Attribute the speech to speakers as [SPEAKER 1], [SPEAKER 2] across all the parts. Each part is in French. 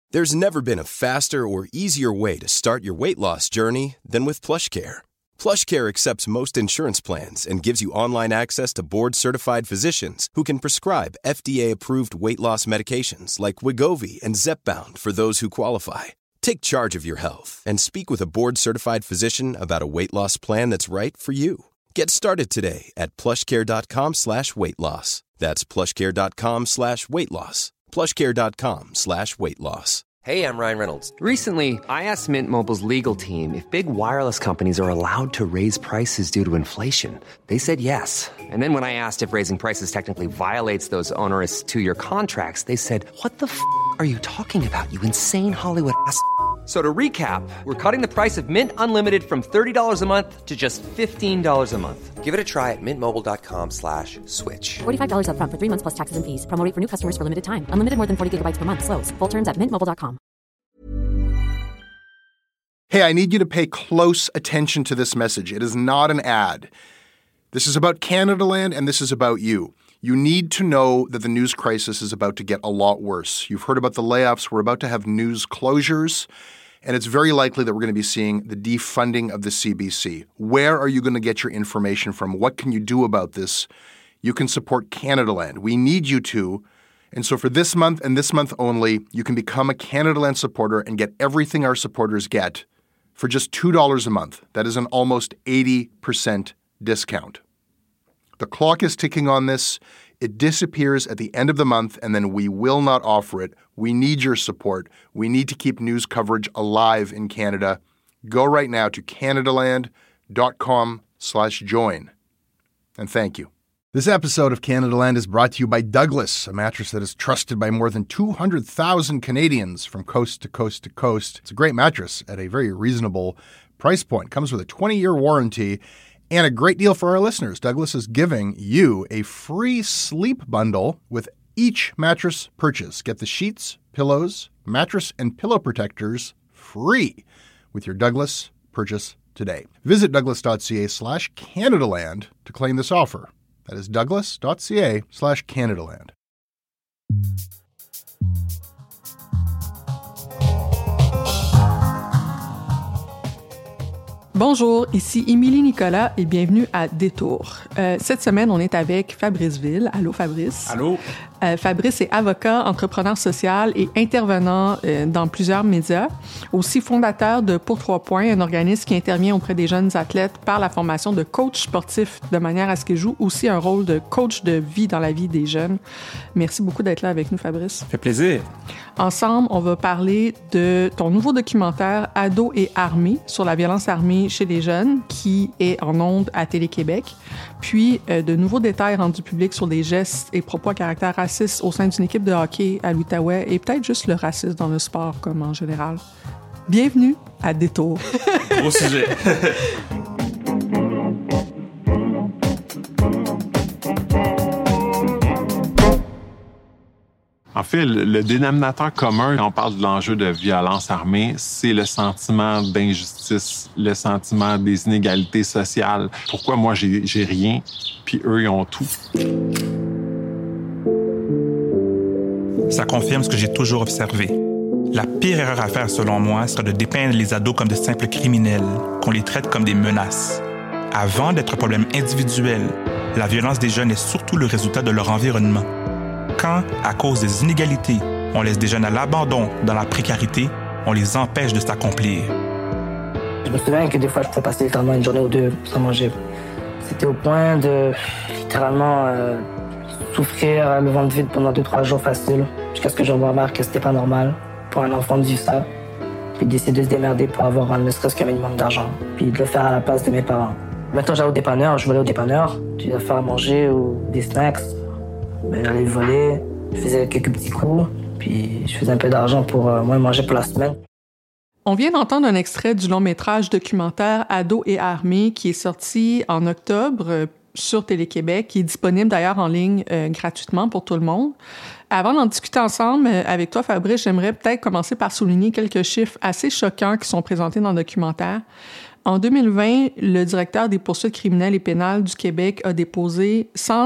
[SPEAKER 1] There's never been a faster or easier way to start your weight loss journey than with PlushCare. PlushCare accepts most insurance plans and gives you online access to board-certified physicians who can prescribe FDA-approved weight loss medications like Wegovy and Zepbound for those who qualify. Take charge of your health and speak with a board-certified physician about a weight loss plan that's right for you. Get started today at plushcare.com/weightloss. That's plushcare.com/weightloss. plushcare.com/weightloss.
[SPEAKER 2] Hey, I'm Ryan Reynolds. Recently, I asked Mint Mobile's legal team if big wireless companies are allowed to raise prices due to inflation. They said yes. And then when I asked if raising prices technically violates those onerous two-year contracts, they said, "What the f*** are you talking about, you insane Hollywood ass?" So to recap, we're cutting the price of Mint Unlimited from $30 a month to just $15 a month. Give it a try at mintmobile.com/switch.
[SPEAKER 3] $45 up front for 3 months plus taxes and fees. Promo rate for new customers for limited time. Unlimited more than 40 gigabytes per month. Slows full terms at mintmobile.com.
[SPEAKER 4] Hey, I need you to pay close attention to this message. It is not an ad. This is about Canadaland, and this is about you. You need to know that the news crisis is about to get a lot worse. You've heard about the layoffs. We're about to have news closures, and it's very likely that we're going to be seeing the defunding of the CBC. Where are you going to get your information from? What can you do about this? You can support Canadaland. We need you to. And so for this month and this month only, you can become a Canadaland supporter and get everything our supporters get for just $2 a month. That is an almost 80% discount. The clock is ticking on this. It disappears at the end of the month, and then we will not offer it. We need your support. We need to keep news coverage alive in Canada. Go right now to canadaland.com/join. And thank you. This episode of Canadaland is brought to you by Douglas, a mattress that is trusted by more than 200,000 Canadians from coast to coast to coast. It's a great mattress at a very reasonable price point. Comes with a 20-year warranty. And a great deal for our listeners. Douglas is giving you a free sleep bundle with each mattress purchase. Get the sheets, pillows, mattress, and pillow protectors free with your Douglas purchase today. Visit douglas.ca/Canadaland to claim this offer. That is douglas.ca/Canadaland.
[SPEAKER 5] Bonjour, ici Émilie Nicolas et bienvenue à Détour. Cette semaine, on est avec Fabrice Ville. Allô, Fabrice.
[SPEAKER 6] Allô.
[SPEAKER 5] Fabrice est avocat, entrepreneur social et intervenant dans plusieurs médias. Aussi fondateur de Pour 3 points, un organisme qui intervient auprès des jeunes athlètes par la formation de coach sportif de manière à ce qu'ils jouent aussi un rôle de coach de vie dans la vie des jeunes. Merci beaucoup d'être là avec nous, Fabrice.
[SPEAKER 6] Ça fait plaisir.
[SPEAKER 5] Ensemble, on va parler de ton nouveau documentaire « Ados et armés » sur la violence armée chez les jeunes, qui est en ondes à Télé-Québec, puis de nouveaux détails rendus publics sur des gestes et propos à caractère raciste au sein d'une équipe de hockey à l'Outaouais et peut-être juste le racisme dans le sport comme en général. Bienvenue à Détour.
[SPEAKER 6] Gros sujet. En fait, le dénominateur commun quand on parle de l'enjeu de violence armée, c'est le sentiment d'injustice, le sentiment des inégalités sociales. Pourquoi moi, j'ai rien, puis eux, ils ont tout?
[SPEAKER 7] Ça confirme ce que j'ai toujours observé. La pire erreur à faire, selon moi, serait de dépeindre les ados comme de simples criminels, qu'on les traite comme des menaces. Avant d'être un problème individuel, la violence des jeunes est surtout le résultat de leur environnement. Quand, à cause des inégalités, on laisse des jeunes à l'abandon, dans la précarité, on les empêche de s'accomplir.
[SPEAKER 8] Je me souviens que des fois, je pouvais passer littéralement une journée ou deux sans manger. C'était au point de littéralement souffrir le ventre vide pendant 2-3 jours facile, jusqu'à ce que je remarque que c'était pas normal pour un enfant de vivre ça, puis d'essayer de se démerder pour avoir ne serait-ce qu'un minimum d'argent, puis de le faire à la place de mes parents. Maintenant, j'allais au dépanneur, je volais au dépanneur, tu dois faire à manger ou des snacks. Ben, j'allais voler, je faisais quelques petits coups, puis je faisais un peu d'argent pour moi manger pour la semaine.
[SPEAKER 5] On vient d'entendre un extrait du long-métrage documentaire « Ados et armés » qui est sorti en octobre sur Télé-Québec, qui est disponible d'ailleurs en ligne gratuitement pour tout le monde. Avant d'en discuter ensemble avec toi, Fabrice, j'aimerais peut-être commencer par souligner quelques chiffres assez choquants qui sont présentés dans le documentaire. En 2020, le directeur des poursuites criminelles et pénales du Québec a déposé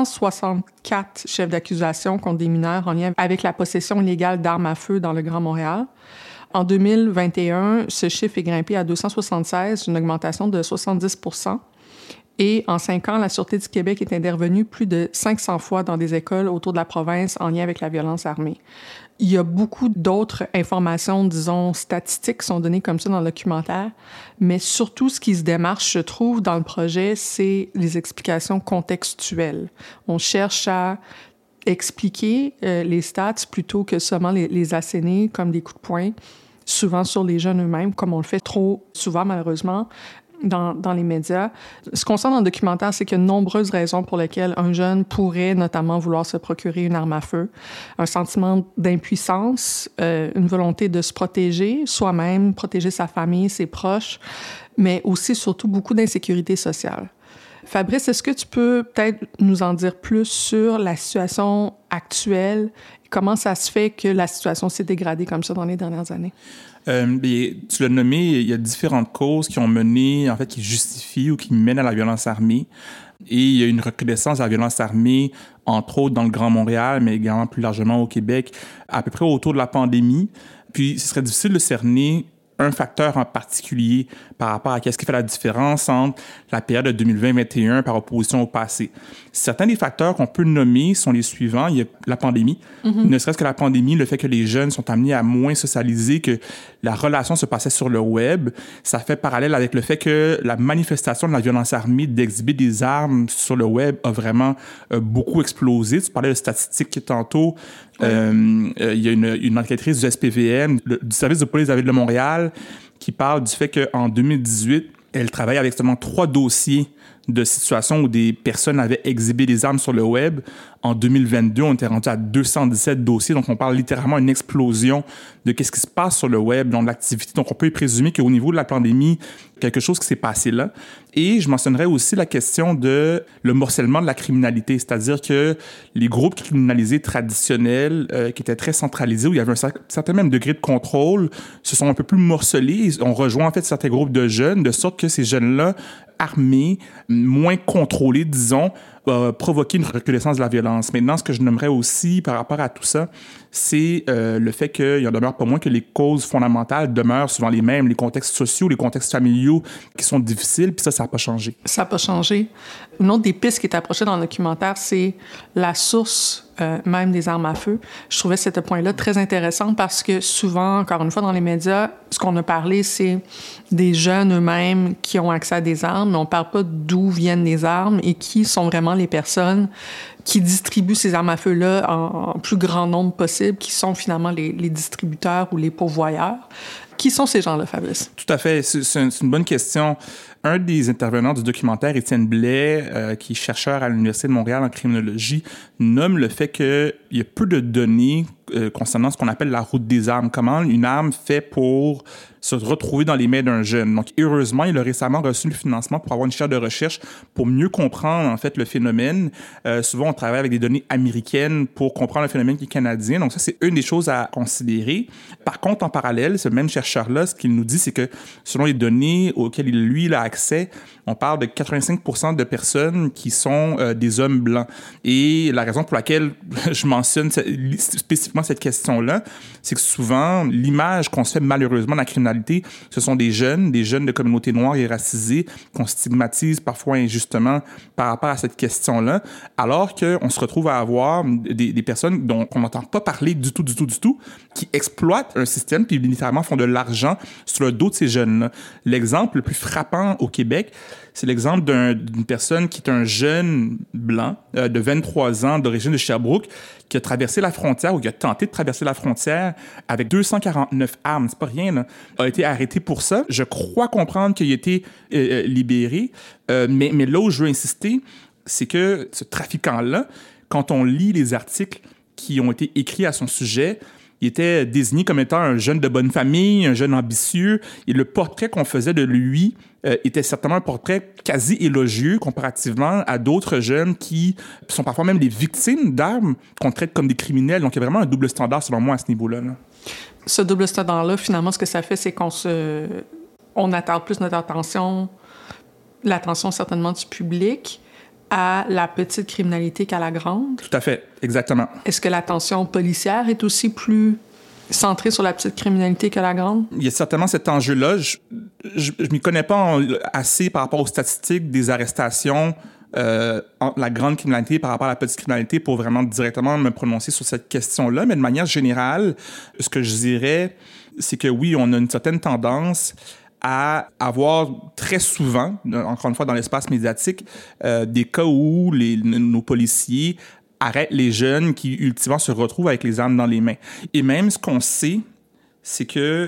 [SPEAKER 5] 164 chefs d'accusation contre des mineurs en lien avec la possession illégale d'armes à feu dans le Grand Montréal. En 2021, ce chiffre est grimpé à 276, une augmentation de 70 %. Et en 5 ans, la Sûreté du Québec est intervenue plus de 500 fois dans des écoles autour de la province en lien avec la violence armée. Il y a beaucoup d'autres informations, disons, statistiques qui sont données comme ça dans le documentaire, mais surtout, ce qui se démarche, je trouve, dans le projet, c'est les explications contextuelles. On cherche à expliquer les stats plutôt que seulement les asséner comme des coups de poing, souvent sur les jeunes eux-mêmes, comme on le fait trop souvent, malheureusement, dans les médias. Ce qu'on sent dans le documentaire, c'est qu'il y a de nombreuses raisons pour lesquelles un jeune pourrait notamment vouloir se procurer une arme à feu. Un sentiment d'impuissance, une volonté de se protéger soi-même, protéger sa famille, ses proches, mais aussi, surtout, beaucoup d'insécurité sociale. Fabrice, est-ce que tu peux peut-être nous en dire plus sur la situation actuelle? Comment ça se fait que la situation s'est dégradée comme ça dans les dernières années?
[SPEAKER 7] Tu l'as nommé, il y a différentes causes qui ont mené, en fait, qui justifient ou qui mènent à la violence armée. Et il y a une recrudescence de la violence armée, entre autres dans le Grand Montréal, mais également plus largement au Québec, à peu près autour de la pandémie. Puis, ce serait difficile de cerner un facteur en particulier par rapport à qu'est-ce qui fait la différence entre la période de 2020-2021 par opposition au passé. Certains des facteurs qu'on peut nommer sont les suivants. Il y a la pandémie. Ne serait-ce que la pandémie, le fait que les jeunes sont amenés à moins socialiser, que la relation se passait sur le web, ça fait parallèle avec le fait que la manifestation de la violence armée, d'exhiber des armes sur le web, a vraiment beaucoup explosé. Tu parlais de statistiques tantôt. Oui. Il y a une enquêtrice du SPVM, du service de police de la Ville de Montréal, qui parle du fait qu'en 2018, elle travaille avec seulement 3 dossiers de situations où des personnes avaient exhibé des armes sur le web. En 2022, on était rendu à 217 dossiers. Donc, on parle littéralement d'une explosion de qu'est-ce qui se passe sur le web, dans l'activité. Donc, on peut y présumer qu'au niveau de la pandémie, quelque chose qui s'est passé là. Et je mentionnerais aussi la question de le morcellement de la criminalité, c'est-à-dire que les groupes criminalisés traditionnels, qui étaient très centralisés, où il y avait un certain même degré de contrôle, se sont un peu plus morcelés. On rejoint en fait certains groupes de jeunes, de sorte que ces jeunes-là, armés, moins contrôlés, disons, provoquer une recrudescence de la violence. Maintenant, ce que je nommerais aussi par rapport à tout ça, c'est le fait qu'il y en demeure pas moins que les causes fondamentales demeurent souvent les mêmes, les contextes sociaux, les contextes familiaux qui sont difficiles, puis ça n'a pas changé. Ça n'a pas changé.
[SPEAKER 5] Une autre des pistes qui est approchée dans le documentaire, c'est la source même des armes à feu. Je trouvais ce point-là très intéressant parce que souvent, encore une fois, dans les médias, ce qu'on a parlé, c'est des jeunes eux-mêmes qui ont accès à des armes, mais on ne parle pas d'où viennent les armes et qui sont vraiment les personnes qui distribuent ces armes à feu-là en plus grand nombre possible, qui sont finalement les distributeurs ou les pourvoyeurs. Qui sont ces gens-là, Fabrice?
[SPEAKER 7] Tout à fait. C'est une bonne question. Un des intervenants du documentaire, Étienne Blais, qui est chercheur à l'Université de Montréal en criminologie, nomme le fait qu'il y a peu de données concernant ce qu'on appelle la route des armes. Comment une arme fait pour se retrouver dans les mains d'un jeune. Donc, heureusement, il a récemment reçu le financement pour avoir une chaire de recherche pour mieux comprendre, en fait, le phénomène. Souvent, on travaille avec des données américaines pour comprendre le phénomène qui est canadien. Donc, ça, c'est une des choses à considérer. Par contre, en parallèle, ce même chercheur-là, ce qu'il nous dit, c'est que selon les données auxquelles lui, il a accès, on parle de 85% de personnes qui sont des hommes blancs. Et la raison pour laquelle je mentionne spécifiquement cette question-là, c'est que souvent, l'image qu'on se fait malheureusement de la criminalité, ce sont des jeunes de communautés noires et racisées qu'on stigmatise parfois injustement par rapport à cette question-là, alors qu'on se retrouve à avoir des personnes dont on n'entend pas parler du tout, qui exploitent un système puis littéralement font de l'argent sur le dos de ces jeunes-là. L'exemple le plus frappant au Québec, c'est l'exemple d'une personne qui est un jeune blanc de 23 ans d'origine de Sherbrooke qui a traversé la frontière ou qui a tenté de traverser la frontière avec 249 armes. C'est pas rien, là. A été arrêté pour ça. Je crois comprendre qu'il a été libéré. Mais là où je veux insister, c'est que ce trafiquant-là, quand on lit les articles qui ont été écrits à son sujet, il était désigné comme étant un jeune de bonne famille, un jeune ambitieux. Et le portrait qu'on faisait de lui était certainement un portrait quasi élogieux comparativement à d'autres jeunes qui sont parfois même des victimes d'armes qu'on traite comme des criminels. Donc, il y a vraiment un double standard, selon moi, à ce niveau-là.
[SPEAKER 5] Ce double standard-là, finalement, ce que ça fait, c'est qu'on se on attarde plus notre attention, l'attention certainement du public, à la petite criminalité qu'à la grande.
[SPEAKER 7] Tout à fait, exactement.
[SPEAKER 5] Est-ce que l'attention policière est aussi plus centrée sur la petite criminalité que la grande?
[SPEAKER 7] Il y a certainement cet enjeu-là. Je m'y connais pas assez par rapport aux statistiques des arrestations entre la grande criminalité par rapport à la petite criminalité pour vraiment directement me prononcer sur cette question-là. Mais de manière générale, ce que je dirais, c'est que oui, on a une certaine tendance à avoir très souvent, encore une fois dans l'espace médiatique, des cas où nos policiers arrêtent les jeunes qui, ultimement, se retrouvent avec les armes dans les mains. Et même ce qu'on sait, c'est que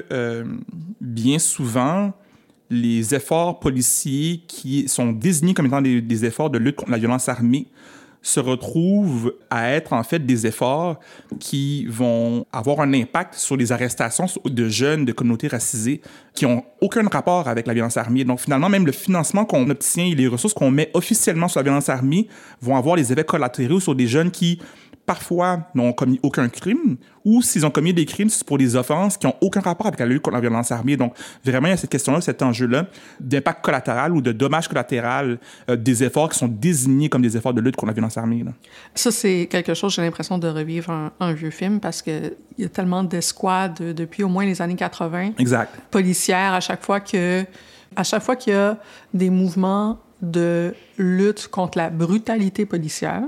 [SPEAKER 7] bien souvent, les efforts policiers qui sont désignés comme étant des efforts de lutte contre la violence armée se retrouvent à être en fait des efforts qui vont avoir un impact sur les arrestations de jeunes de communautés racisées qui n'ont aucun rapport avec la violence armée. Donc finalement, même le financement qu'on obtient et les ressources qu'on met officiellement sur la violence armée vont avoir des effets collatéraux sur des jeunes qui parfois n'ont commis aucun crime, ou s'ils ont commis des crimes, c'est pour des offenses qui n'ont aucun rapport avec la lutte contre la violence armée. Donc, vraiment, il y a cette question-là, cet enjeu-là d'impact collatéral ou de dommage collatéral des efforts qui sont désignés comme des efforts de lutte contre la violence armée. Là.
[SPEAKER 5] Ça, c'est quelque chose, j'ai l'impression de revivre un vieux film parce qu'il y a tellement d'escouades depuis au moins les années 80.
[SPEAKER 7] Exact.
[SPEAKER 5] Policières, à chaque fois qu'il y a des mouvements de lutte contre la brutalité policière,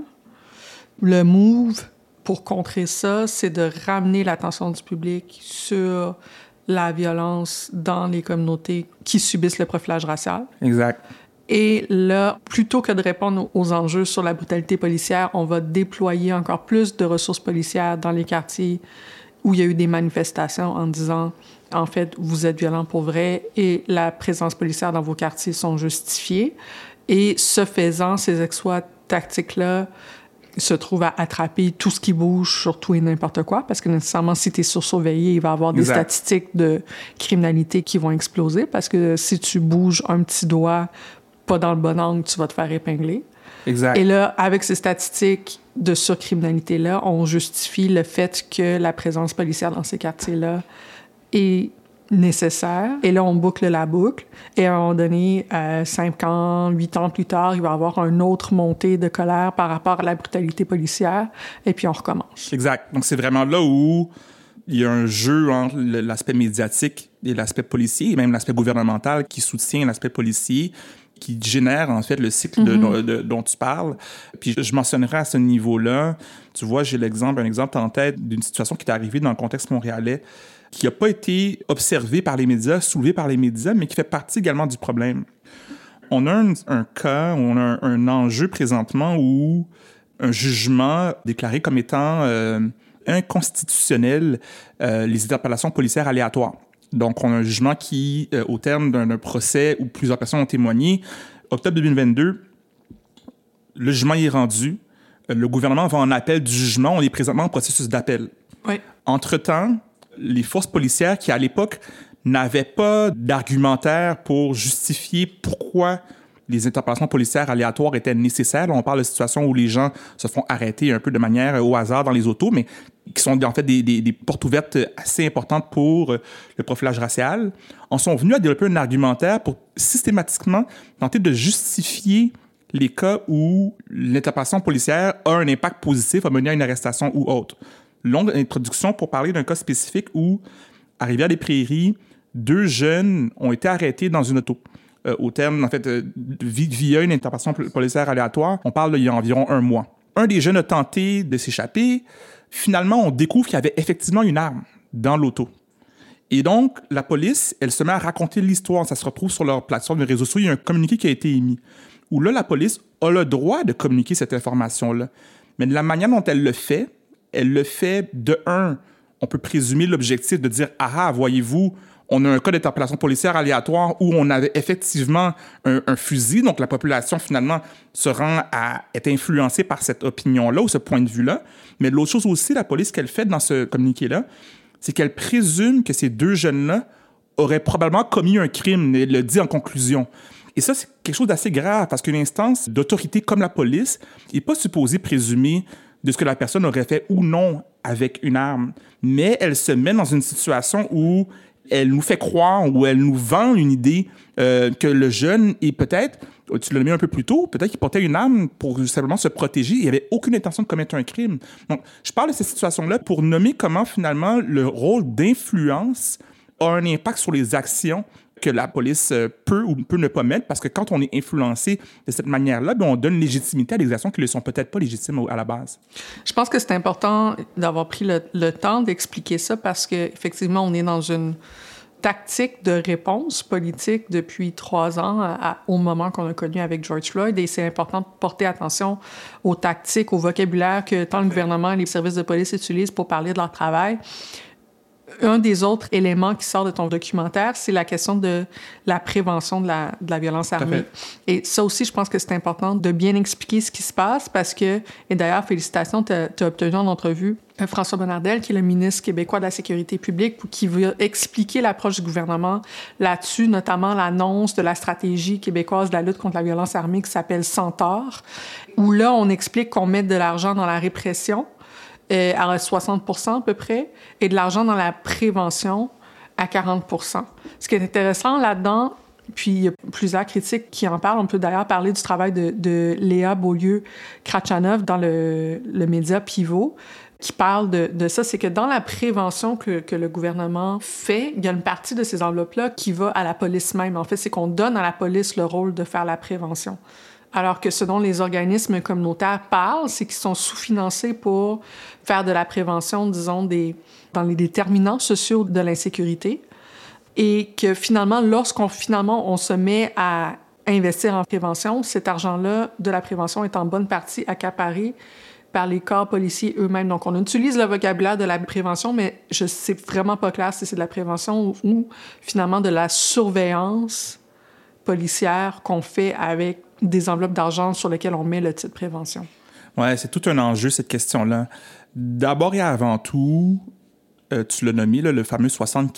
[SPEAKER 5] le move pour contrer ça, c'est de ramener l'attention du public sur la violence dans les communautés qui subissent le profilage racial.
[SPEAKER 7] Exact.
[SPEAKER 5] Et là, plutôt que de répondre aux enjeux sur la brutalité policière, on va déployer encore plus de ressources policières dans les quartiers où il y a eu des manifestations en disant, en fait, vous êtes violents pour vrai et la présence policière dans vos quartiers sont justifiées. Et ce faisant, ces exploits tactiques-là se trouve à attraper tout ce qui bouge sur tout et n'importe quoi, parce que nécessairement, si tu es surveillé, il va y avoir des statistiques de criminalité qui vont exploser, parce que si tu bouges un petit doigt pas dans le bon angle, tu vas te faire épingler.
[SPEAKER 7] Exact.
[SPEAKER 5] Et là, avec ces statistiques de surcriminalité-là, on justifie le fait que la présence policière dans ces quartiers-là est nécessaire. Et là, on boucle la boucle. Et à un moment donné, 5 ans, 8 ans plus tard, il va y avoir une autre montée de colère par rapport à la brutalité policière. Et puis, on recommence.
[SPEAKER 7] Exact. Donc, c'est vraiment là où il y a un jeu entre l'aspect médiatique et l'aspect policier, et même l'aspect gouvernemental qui soutient l'aspect policier, qui génère, en fait, le cycle dont tu parles. Puis, je mentionnerai à ce niveau-là, tu vois, j'ai un exemple en tête d'une situation qui est arrivée dans le contexte montréalais, qui n'a pas été observé par les médias, soulevé par les médias, mais qui fait partie également du problème. On a un cas, on a un enjeu présentement où un jugement déclaré comme étant inconstitutionnel les interpellations policières aléatoires. Donc, on a un jugement qui, au terme d'un procès où plusieurs personnes ont témoigné, octobre 2022, le jugement est rendu. Le gouvernement va en appel du jugement. On est présentement en processus d'appel.
[SPEAKER 5] Oui.
[SPEAKER 7] Entre-temps, les forces policières qui, à l'époque, n'avaient pas d'argumentaire pour justifier pourquoi les interpellations policières aléatoires étaient nécessaires. Là, on parle de situations où les gens se font arrêter un peu de manière au hasard dans les autos, mais qui sont en fait des portes ouvertes assez importantes pour le profilage racial. En sont venus à développer un argumentaire pour systématiquement tenter de justifier les cas où l'interpellation policière a un impact positif à mener à une arrestation ou autre. Longue introduction pour parler d'un cas spécifique où, à Rivière-des-Prairies, 2 jeunes ont été arrêtés dans une auto. Au terme, en fait, via une interpellation policière aléatoire, on parle il y a environ 1 mois. Un des jeunes a tenté de s'échapper. Finalement, on découvre qu'il y avait effectivement une arme dans l'auto. Et donc, la police, elle se met à raconter l'histoire. Ça se retrouve sur leur plateforme de réseaux sociaux. Il y a un communiqué qui a été émis où là, la police a le droit de communiquer cette information-là. Mais de la manière dont elle le fait de un, on peut présumer l'objectif de dire « Ah, voyez-vous, on a un cas d'interpellation policière aléatoire où on avait effectivement un fusil. » Donc, la population, finalement, se rend à être influencée par cette opinion-là ou ce point de vue-là. Mais l'autre chose aussi, la police, qu'elle fait dans ce communiqué-là, c'est qu'elle présume que ces 2 jeunes-là auraient probablement commis un crime. Elle le dit en conclusion. Et ça, c'est quelque chose d'assez grave parce qu'une instance d'autorité comme la police n'est pas supposée présumer de ce que la personne aurait fait ou non avec une arme. Mais elle se met dans une situation où elle nous fait croire ou elle nous vend une idée que le jeune est peut-être, tu l'as nommé un peu plus tôt, peut-être qu'il portait une arme pour simplement se protéger. Il n'avait aucune intention de commettre un crime. Donc, je parle de cette situation-là pour nommer comment, finalement, le rôle d'influence a un impact sur les actions que la police peut ou peut ne pas mettre, parce que quand on est influencé de cette manière-là, on donne légitimité à des actions qui ne sont peut-être pas légitimes à la base.
[SPEAKER 5] Je pense que c'est important d'avoir pris le temps d'expliquer ça, parce qu'effectivement, on est dans une tactique de réponse politique depuis 3 ans au moment qu'on a connu avec George Floyd, et c'est important de porter attention aux tactiques, au vocabulaire que tant le gouvernement et les services de police utilisent pour parler de leur travail. Un des autres éléments qui sort de ton documentaire, c'est la question de la prévention de la violence armée. Et ça aussi, je pense que c'est important de bien expliquer ce qui se passe, parce que, et d'ailleurs, félicitations, tu as obtenu en entrevue François Bonnardel, qui est le ministre québécois de la Sécurité publique, qui veut expliquer l'approche du gouvernement là-dessus, notamment l'annonce de la stratégie québécoise de la lutte contre la violence armée qui s'appelle Centaure, où là, on explique qu'on met de l'argent dans la répression, à 60% à peu près, et de l'argent dans la prévention à 40%. Ce qui est intéressant là-dedans, puis il y a plusieurs critiques qui en parlent. On peut d'ailleurs parler du travail de Léa Beaulieu-Krachanov dans le média Pivot, qui parle de ça. C'est que dans la prévention que le gouvernement fait, il y a une partie de ces enveloppes-là qui va à la police même. En fait, c'est qu'on donne à la police le rôle de faire la prévention. Alors que ce dont les organismes communautaires parlent, c'est qu'ils sont sous-financés pour faire de la prévention, disons, dans les déterminants sociaux de l'insécurité. Et que finalement, lorsqu'on se met à investir en prévention, cet argent-là de la prévention est en bonne partie accaparé par les corps policiers eux-mêmes. Donc, on utilise le vocabulaire de la prévention, mais c'est vraiment pas clair si c'est de la prévention ou finalement de la surveillance policière qu'on fait avec des enveloppes d'argent sur lesquelles on met le titre prévention.
[SPEAKER 7] Oui, c'est tout un enjeu, cette question-là. D'abord et avant tout, tu l'as nommé, là, le fameux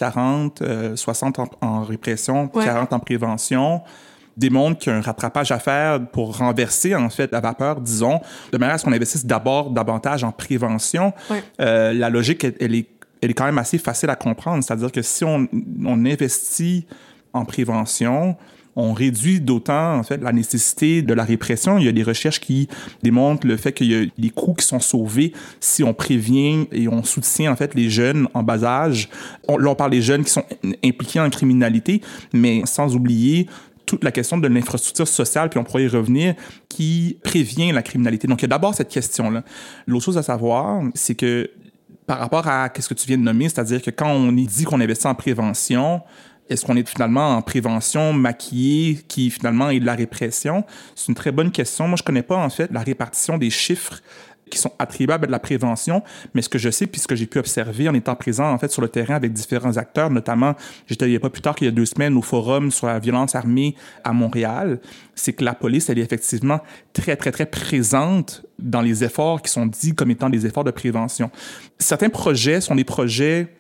[SPEAKER 7] 60-40, 60 en répression, 40 en prévention, démontre qu'il y a un rattrapage à faire pour renverser, en fait, la vapeur, disons, de manière à ce qu'on investisse d'abord davantage en prévention. La logique, elle est quand même assez facile à comprendre. C'est-à-dire que si on investit en prévention, on réduit d'autant, en fait, la nécessité de la répression. Il y a des recherches qui démontrent le fait qu'il y a des coûts qui sont sauvés si on prévient et on soutient, en fait, les jeunes en bas âge. Là, on parle des jeunes qui sont impliqués en criminalité, mais sans oublier toute la question de l'infrastructure sociale, puis on pourrait y revenir, qui prévient la criminalité. Donc, il y a d'abord cette question-là. L'autre chose à savoir, c'est que par rapport à ce que tu viens de nommer, c'est-à-dire que quand on dit qu'on investit en prévention, est-ce qu'on est finalement en prévention maquillée qui finalement est de la répression? C'est une très bonne question. Moi, je connais pas en fait la répartition des chiffres qui sont attribuables à de la prévention, mais ce que je sais puis ce que j'ai pu observer en étant présent en fait sur le terrain avec différents acteurs, notamment j'étais il y a pas plus tard qu'il y a 2 semaines au forum sur la violence armée à Montréal, c'est que la police elle est effectivement très très très présente dans les efforts qui sont dits comme étant des efforts de prévention. Certains projets sont des projets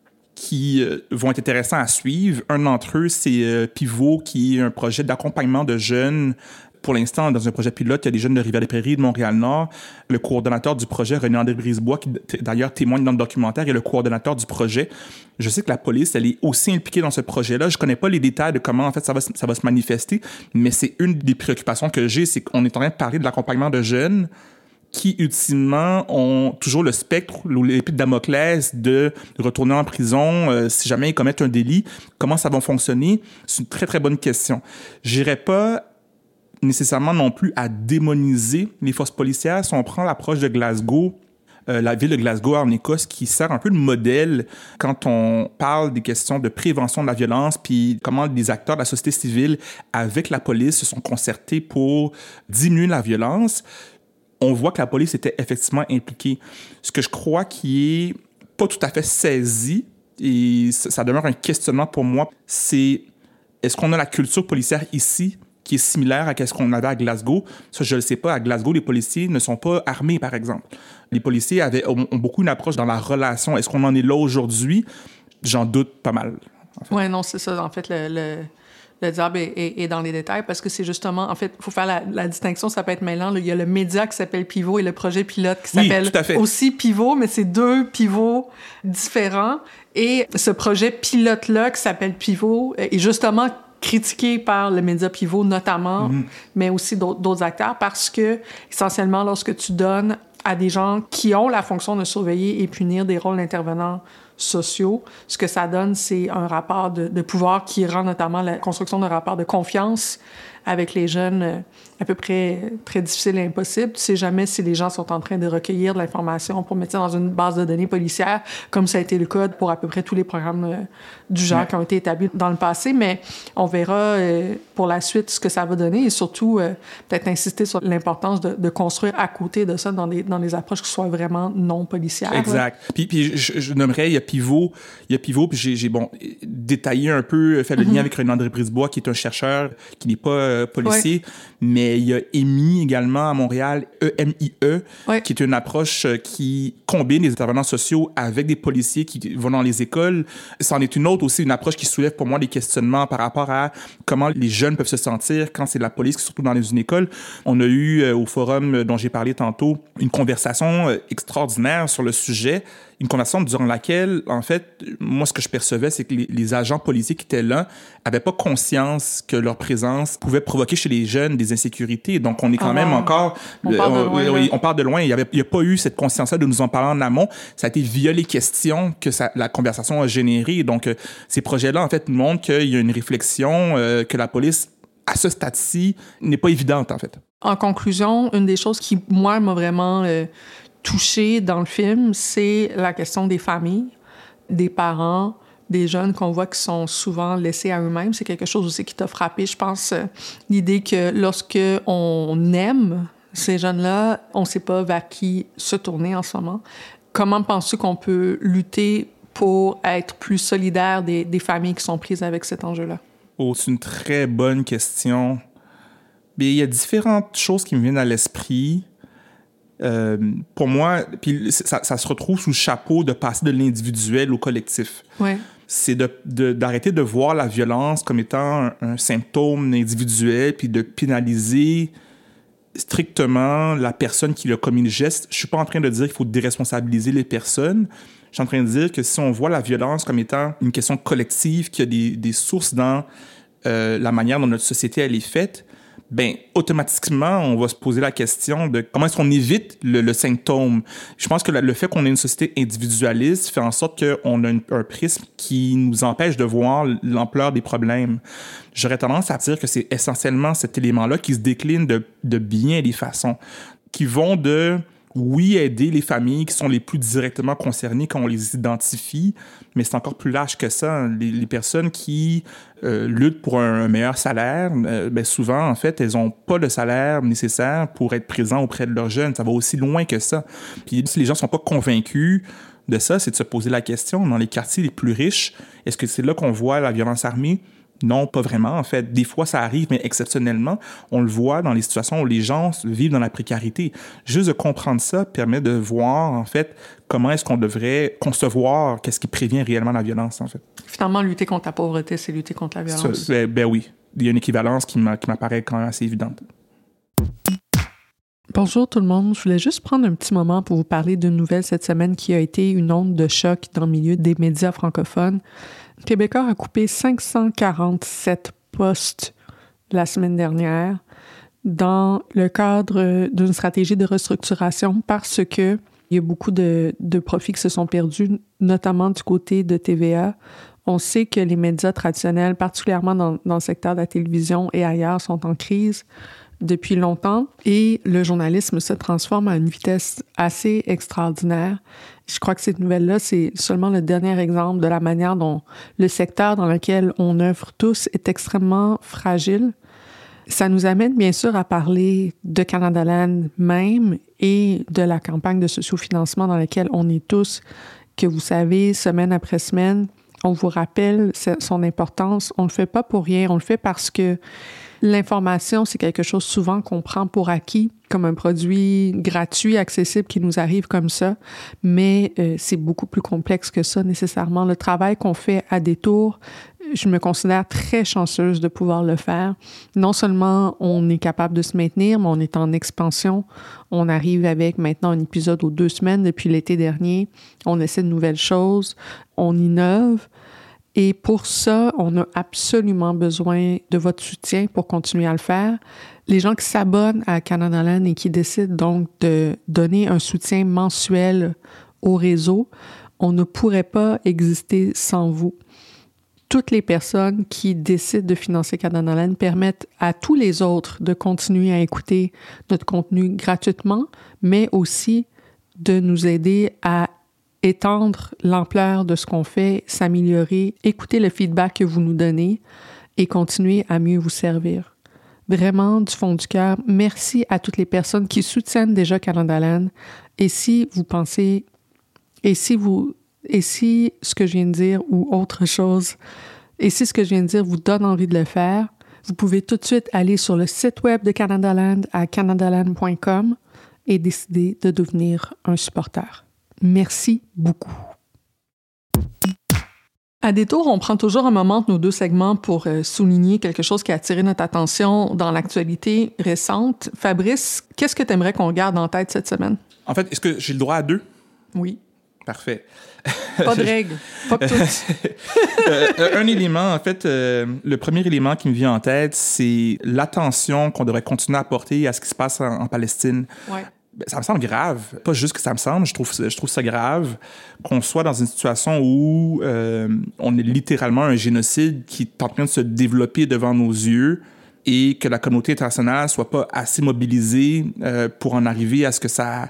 [SPEAKER 7] qui vont être intéressants à suivre. Un d'entre eux, c'est Pivot, qui est un projet d'accompagnement de jeunes. Pour l'instant, dans un projet pilote, il y a des jeunes de Rivière-des-Prairies, de Montréal-Nord. Le coordonnateur du projet, René-André Brisebois, qui d'ailleurs témoigne dans le documentaire, est le coordonnateur du projet. Je sais que la police, elle est aussi impliquée dans ce projet-là. Je connais pas les détails de comment, en fait, ça va se manifester, mais c'est une des préoccupations que j'ai, c'est qu'on est en train de parler de l'accompagnement de jeunes qui, ultimement, ont toujours le spectre ou l'épée de Damoclès de retourner en prison si jamais ils commettent un délit. Comment ça va fonctionner? C'est une très, très bonne question. J'irais pas nécessairement non plus à démoniser les forces policières. Si on prend l'approche de Glasgow, la ville de Glasgow en Écosse, qui sert un peu de modèle quand on parle des questions de prévention de la violence, puis comment les acteurs de la société civile avec la police se sont concertés pour diminuer la violence, on voit que la police était effectivement impliquée. Ce que je crois qui est pas tout à fait saisi, et ça demeure un questionnement pour moi, c'est est-ce qu'on a la culture policière ici qui est similaire à ce qu'on avait à Glasgow? Ça, je ne le sais pas. À Glasgow, les policiers ne sont pas armés, par exemple. Les policiers ont beaucoup une approche dans la relation. Est-ce qu'on en est là aujourd'hui? J'en doute pas mal. En fait.
[SPEAKER 5] Oui, non, c'est ça. En fait, le le diable est dans les détails parce que c'est justement, en fait, il faut faire la distinction, ça peut être mêlant. Là, il y a le média qui s'appelle Pivot et le projet pilote qui s'appelle aussi Pivot, mais c'est deux pivots différents. Et ce projet pilote-là qui s'appelle Pivot est justement critiqué par le média Pivot notamment, mais aussi d'autres acteurs parce que, essentiellement, lorsque tu donnes à des gens qui ont la fonction de surveiller et punir des rôles d'intervenants sociaux, ce que ça donne, c'est un rapport de pouvoir qui rend notamment la construction d'un rapport de confiance avec les jeunes à peu près très difficile et impossible. Tu sais jamais si les gens sont en train de recueillir de l'information pour mettre ça dans une base de données policière, comme ça a été le cas pour à peu près tous les programmes du genre qui ont été établis dans le passé, mais on verra pour la suite ce que ça va donner et surtout peut-être insister sur l'importance de construire à côté de ça dans des approches qui soient vraiment non policières.
[SPEAKER 7] Exact. Puis je nommerais, il y a Pivot, puis j'ai détaillé un peu, fait le lien avec René-André Brisebois, qui est un chercheur qui n'est pas policier, mais il y a EMI également à Montréal, EMIE, qui est une approche qui combine les intervenants sociaux avec des policiers qui vont dans les écoles. C'en est une autre aussi, une approche qui soulève pour moi des questionnements par rapport à comment les jeunes peuvent se sentir quand c'est de la police, surtout dans une école. On a eu au forum dont j'ai parlé tantôt une conversation extraordinaire sur le sujet. Une conversation durant laquelle, en fait, moi, ce que je percevais, c'est que les agents policiers qui étaient là n'avaient pas conscience que leur présence pouvait provoquer chez les jeunes des insécurités. Donc, on est quand même encore... On part de loin. Il n'y a pas eu cette conscience-là de nous en parler en amont. Ça a été via les questions que la conversation a généré. Donc, ces projets-là, en fait, nous montrent qu'il y a une réflexion que la police, à ce stade-ci, n'est pas évidente, en fait.
[SPEAKER 5] En conclusion, une des choses qui, moi, m'a vraiment... touché dans le film, c'est la question des familles, des parents, des jeunes qu'on voit qui sont souvent laissés à eux-mêmes. C'est quelque chose aussi qui t'a frappé, je pense, l'idée que lorsque on aime ces jeunes-là, on ne sait pas vers qui se tourner en ce moment. Comment penses-tu qu'on peut lutter pour être plus solidaire des familles qui sont prises avec cet enjeu-là?
[SPEAKER 7] Oh, c'est une très bonne question. Mais il y a différentes choses qui me viennent à l'esprit. Pour moi, puis ça se retrouve sous le chapeau de passer de l'individuel au collectif.
[SPEAKER 5] Ouais.
[SPEAKER 7] C'est d'arrêter de voir la violence comme étant un symptôme individuel, puis de pénaliser strictement la personne qui a commis le geste. Je suis pas en train de dire qu'il faut déresponsabiliser les personnes. Je suis en train de dire que si on voit la violence comme étant une question collective, qui a des sources dans la manière dont notre société elle est faite, ben automatiquement, on va se poser la question de comment est-ce qu'on évite le symptôme. Je pense que le fait qu'on ait une société individualiste fait en sorte qu'on a un prisme qui nous empêche de voir l'ampleur des problèmes. J'aurais tendance à dire que c'est essentiellement cet élément-là qui se décline de bien des façons, qui vont de... Oui, aider les familles qui sont les plus directement concernées quand on les identifie, mais c'est encore plus large que ça. Les personnes qui luttent pour un meilleur salaire, ben souvent, en fait, elles n'ont pas le salaire nécessaire pour être présents auprès de leurs jeunes. Ça va aussi loin que ça. Puis si les gens ne sont pas convaincus de ça, c'est de se poser la question, dans les quartiers les plus riches, est-ce que c'est là qu'on voit la violence armée? Non, pas vraiment. En fait, des fois, ça arrive, mais exceptionnellement, on le voit dans les situations où les gens vivent dans la précarité. Juste de comprendre ça permet de voir, en fait, comment est-ce qu'on devrait concevoir qu'est-ce qui prévient réellement la violence, en fait.
[SPEAKER 5] Finalement, lutter contre la pauvreté, c'est lutter contre la violence.
[SPEAKER 7] Ça, ben oui. Il y a une équivalence qui m'apparaît quand même assez évidente.
[SPEAKER 5] Bonjour tout le monde. Je voulais juste prendre un petit moment pour vous parler d'une nouvelle cette semaine qui a été une onde de choc dans le milieu des médias francophones. Québécois a coupé 547 postes la semaine dernière dans le cadre d'une stratégie de restructuration parce que il y a beaucoup de profits qui se sont perdus, notamment du côté de TVA. On sait que les médias traditionnels, particulièrement dans le secteur de la télévision et ailleurs, sont en crise depuis longtemps et le journalisme se transforme à une vitesse assez extraordinaire. Je crois que cette nouvelle-là, c'est seulement le dernier exemple de la manière dont le secteur dans lequel on œuvre tous est extrêmement fragile. Ça nous amène bien sûr à parler de Canadaland même et de la campagne de sociofinancement dans laquelle on est tous, que vous savez, semaine après semaine, on vous rappelle son importance. On ne le fait pas pour rien, on le fait parce que l'information, c'est quelque chose souvent qu'on prend pour acquis, comme un produit gratuit, accessible, qui nous arrive comme ça. Mais c'est beaucoup plus complexe que ça, nécessairement. Le travail qu'on fait à détour je me considère très chanceuse de pouvoir le faire. Non seulement on est capable de se maintenir, mais on est en expansion. On arrive avec maintenant un épisode aux 2 semaines depuis l'été dernier. On essaie de nouvelles choses, on innove. Et pour ça, on a absolument besoin de votre soutien pour continuer à le faire. Les gens qui s'abonnent à Canadaland et qui décident donc de donner un soutien mensuel au réseau, on ne pourrait pas exister sans vous. Toutes les personnes qui décident de financer Canadaland permettent à tous les autres de continuer à écouter notre contenu gratuitement, mais aussi de nous aider à étendre l'ampleur de ce qu'on fait, s'améliorer, écouter le feedback que vous nous donnez et continuer à mieux vous servir. Vraiment, du fond du cœur, merci à toutes les personnes qui soutiennent déjà Canadaland. Et si vous pensez, et si ce que je viens de dire ou autre chose, et si ce que je viens de dire vous donne envie de le faire, vous pouvez tout de suite aller sur le site web de Canadaland à canadaland.com et décider de devenir un supporter. Merci beaucoup. À Détour, on prend toujours un moment de nos 2 segments pour souligner quelque chose qui a attiré notre attention dans l'actualité récente. Fabrice, qu'est-ce que tu aimerais qu'on garde en tête cette semaine?
[SPEAKER 7] En fait, est-ce que j'ai le droit à 2?
[SPEAKER 5] Oui.
[SPEAKER 7] Parfait.
[SPEAKER 5] Pas de règles, pas que toutes.
[SPEAKER 7] Un élément, en fait, le premier élément qui me vient en tête, c'est l'attention qu'on devrait continuer à porter à ce qui se passe en Palestine.
[SPEAKER 5] Ouais.
[SPEAKER 7] Ça me semble grave. Pas juste que ça me semble, je trouve ça grave qu'on soit dans une situation où on est littéralement un génocide qui est en train de se développer devant nos yeux et que la communauté internationale soit pas assez mobilisée pour en arriver à ce que ça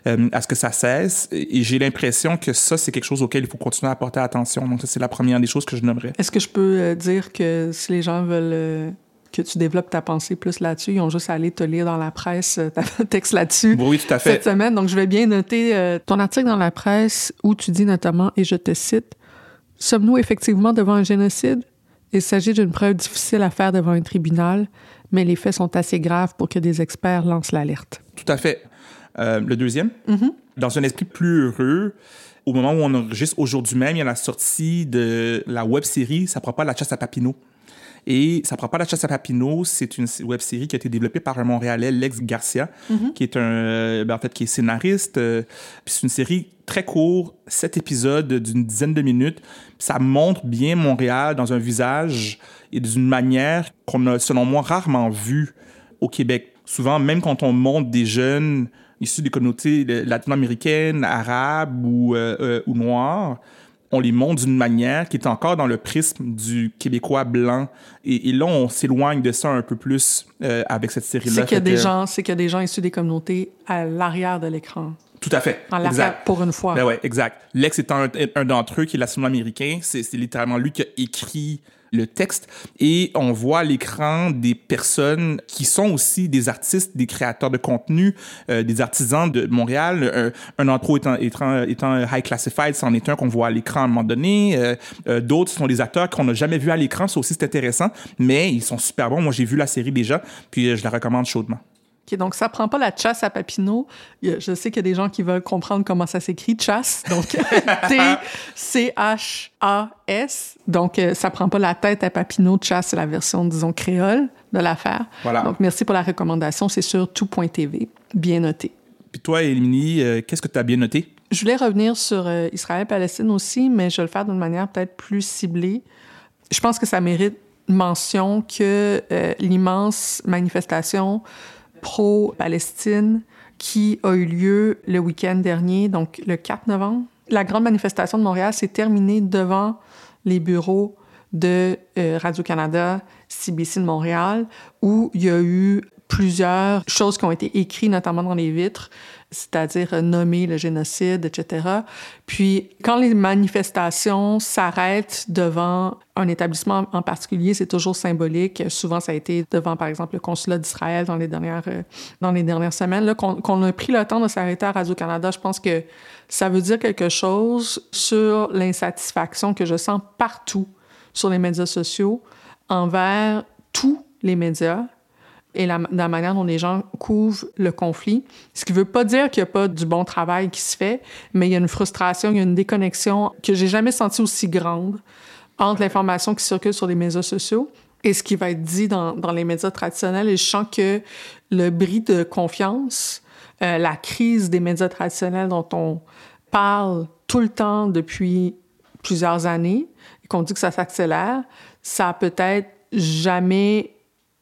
[SPEAKER 7] cesse. Et j'ai l'impression que ça, c'est quelque chose auquel il faut continuer à porter attention. Donc ça, c'est la première des choses que je nommerais.
[SPEAKER 5] Est-ce que je peux dire que si les gens veulent que tu développes ta pensée plus là-dessus, ils ont juste à aller te lire dans la presse ta texte là-dessus.
[SPEAKER 7] Oui, tout à fait.
[SPEAKER 5] Cette semaine. Donc, je vais bien noter ton article dans la presse où tu dis notamment, et je te cite, « Sommes-nous effectivement devant un génocide? Il s'agit d'une preuve difficile à faire devant un tribunal, mais les faits sont assez graves pour que des experts lancent l'alerte. »
[SPEAKER 7] Tout à fait. Le deuxième, dans un esprit plus heureux, au moment où on enregistre aujourd'hui même, il y a la sortie de la web-série « Ça prend pas la chasse à Papineau ». Et Ça prend pas la chasse à Papineau, c'est une web-série qui a été développée par un Montréalais, Lex Garcia, qui est qui est scénariste. Puis c'est une série très courte, 7 épisodes d'une dizaine de minutes. Puis ça montre bien Montréal dans un visage et d'une manière qu'on a, selon moi, rarement vue au Québec. Souvent, même quand on montre des jeunes issus des communautés latino-américaines, arabes ou noires, on les montre d'une manière qui est encore dans le prisme du Québécois blanc. Et là, on s'éloigne de ça un peu plus avec cette série-là.
[SPEAKER 5] C'est qu'il y a des gens issus des communautés à l'arrière de l'écran.
[SPEAKER 7] Tout à fait.
[SPEAKER 5] En l'arrière, pour une fois.
[SPEAKER 7] Ben ouais, exact. Lex étant un d'entre eux qui est latino-américain, c'est littéralement lui qui a écrit le texte. Et on voit à l'écran des personnes qui sont aussi des artistes, des créateurs de contenu, des artisans de Montréal. Un d'entre eux étant High Classified, c'en est un qu'on voit à l'écran à un moment donné. D'autres sont des acteurs qu'on n'a jamais vus à l'écran, ça aussi c'est intéressant, mais ils sont super bons. Moi, j'ai vu la série déjà, puis je la recommande chaudement.
[SPEAKER 5] OK, donc ça prend pas la chasse à Papineau. Je sais qu'il y a des gens qui veulent comprendre comment ça s'écrit, chasse, donc T-C-H-A-S. Donc, ça prend pas la tête à Papineau, chasse, c'est la version, disons, créole de l'affaire.
[SPEAKER 7] Voilà.
[SPEAKER 5] Donc, merci pour la recommandation. C'est sur tout.tv. Bien noté.
[SPEAKER 7] Puis toi, Émilie, qu'est-ce que tu as bien noté?
[SPEAKER 5] Je voulais revenir sur Israël-Palestine aussi, mais je vais le faire d'une manière peut-être plus ciblée. Je pense que ça mérite mention que l'immense manifestation pro-Palestine qui a eu lieu le week-end dernier, donc le 4 novembre. La grande manifestation de Montréal s'est terminée devant les bureaux de Radio-Canada, CBC de Montréal, où il y a eu plusieurs choses qui ont été écrites, notamment dans les vitres, c'est-à-dire nommer le génocide, etc. Puis, quand les manifestations s'arrêtent devant un établissement en particulier, c'est toujours symbolique. Souvent, ça a été devant, par exemple, le consulat d'Israël dans les dernières semaines. Là, qu'on a pris le temps de s'arrêter à Radio-Canada, je pense que ça veut dire quelque chose sur l'insatisfaction que je sens partout sur les médias sociaux envers tous les médias et la manière dont les gens couvrent le conflit. Ce qui ne veut pas dire qu'il n'y a pas du bon travail qui se fait, mais il y a une frustration, il y a une déconnexion que j'ai jamais sentie aussi grande entre l'information qui circule sur les médias sociaux et ce qui va être dit dans les médias traditionnels. Et je sens que le bris de confiance, la crise des médias traditionnels dont on parle tout le temps depuis plusieurs années et qu'on dit que ça s'accélère, ça a peut-être jamais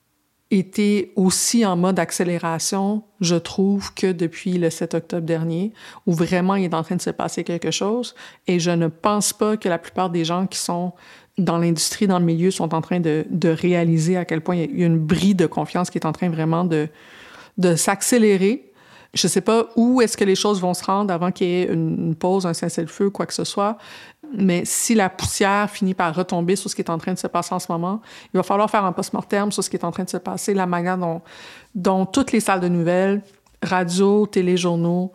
[SPEAKER 5] été aussi en mode accélération, je trouve, que depuis le 7 octobre dernier, où vraiment il est en train de se passer quelque chose. Et je ne pense pas que la plupart des gens qui sont dans l'industrie, dans le milieu, sont en train de réaliser à quel point il y a une bris de confiance qui est en train vraiment de s'accélérer. Je ne sais pas où est-ce que les choses vont se rendre avant qu'il y ait une pause, un cessez-le-feu, quoi que ce soit. Mais si la poussière finit par retomber sur ce qui est en train de se passer en ce moment, il va falloir faire un post-mortem sur ce qui est en train de se passer, la manière dont toutes les salles de nouvelles, radio, téléjournaux,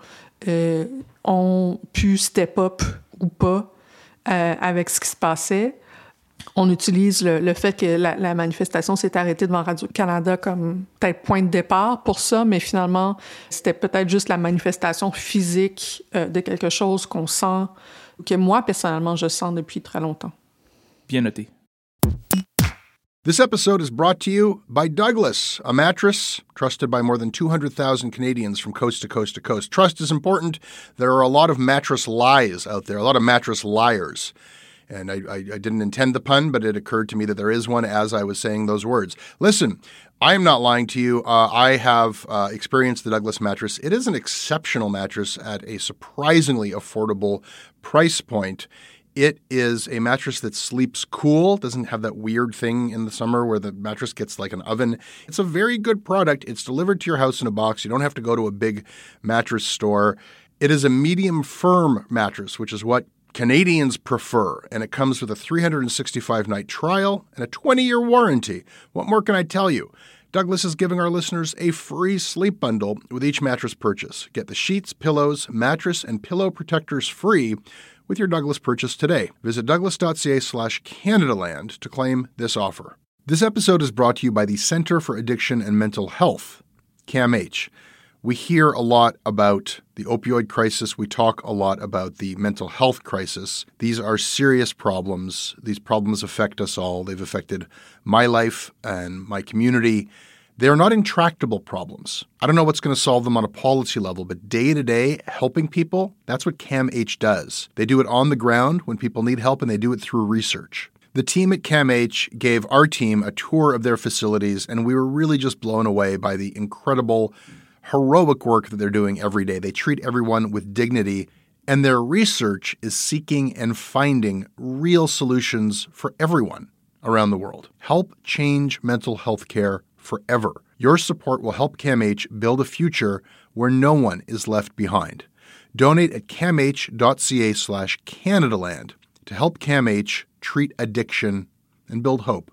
[SPEAKER 5] ont pu step up ou pas avec ce qui se passait. On utilise le fait que la manifestation s'est arrêtée devant Radio-Canada comme peut-être point de départ pour ça, mais finalement, c'était peut-être juste la manifestation physique de quelque chose qu'on sent, que moi, personnellement, je sens depuis très longtemps.
[SPEAKER 7] Bien noté.
[SPEAKER 4] This episode is brought to you by Douglas, a mattress trusted by more than 200,000 Canadians from coast to coast to coast. Trust is important. There are a lot of mattress lies out there, a lot of mattress liars. And I didn't intend the pun, but it occurred to me that there is one as I was saying those words. Listen, I am not lying to you. I have experienced the Douglas mattress. It is an exceptional mattress at a surprisingly affordable price point. It is a mattress that sleeps cool, doesn't have that weird thing in the summer where the mattress gets like an oven. It's a very good product. It's delivered to your house in a box. You don't have to go to a big mattress store. It is a medium firm mattress, which is what Canadians prefer, and it comes with a 365-night trial and a 20-year warranty. What more can I tell you? Douglas is giving our listeners a free sleep bundle with each mattress purchase. Get the sheets, pillows, mattress, and pillow protectors free with your Douglas purchase today. Visit douglas.ca/Canadaland to claim this offer. This episode is brought to you by the Centre for Addiction and Mental Health, CAMH. We hear a lot about the opioid crisis. We talk a lot about the mental health crisis. These are serious problems. These problems affect us all. They've affected my life and my community. They're not intractable problems. I don't know what's going to solve them on a policy level, but day to day, helping people, that's what CAMH does. They do it on the ground when people need help, and they do it through research. The team at CAMH gave our team a tour of their facilities, and we were really just blown away by the incredible heroic work that they're doing every day. They treat everyone with dignity, and their research is seeking and finding real solutions for everyone around the world. Help change mental health care forever. Your support will help CAMH build a future where no one is left behind. Donate at camh.ca/Canadaland to help CAMH treat addiction and build hope.